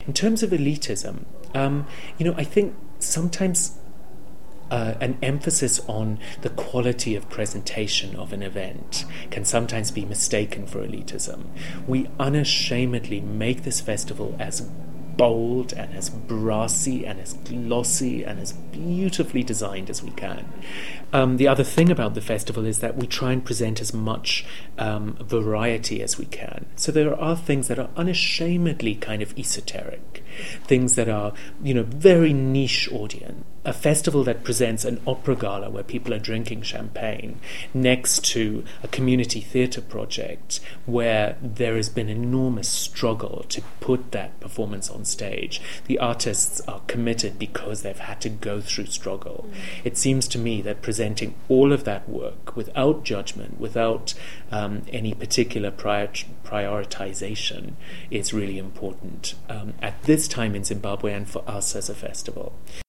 In terms of elitism, I think sometimes an emphasis on the quality of presentation of an event can sometimes be mistaken for elitism. We unashamedly make this festival as bold and as brassy and as glossy and as beautifully designed as we can. The other thing about the festival is that we try and present as much variety as we can. So there are things that are unashamedly kind of esoteric, things that are, very niche audience. A festival that presents an opera gala where people are drinking champagne next to a community theatre project where there has been enormous struggle to put that performance on stage. The artists are committed because they've had to go through struggle. It seems to me that presenting all of that work without judgment, without any particular prioritization is really important at this time in Zimbabwe and for us as a festival.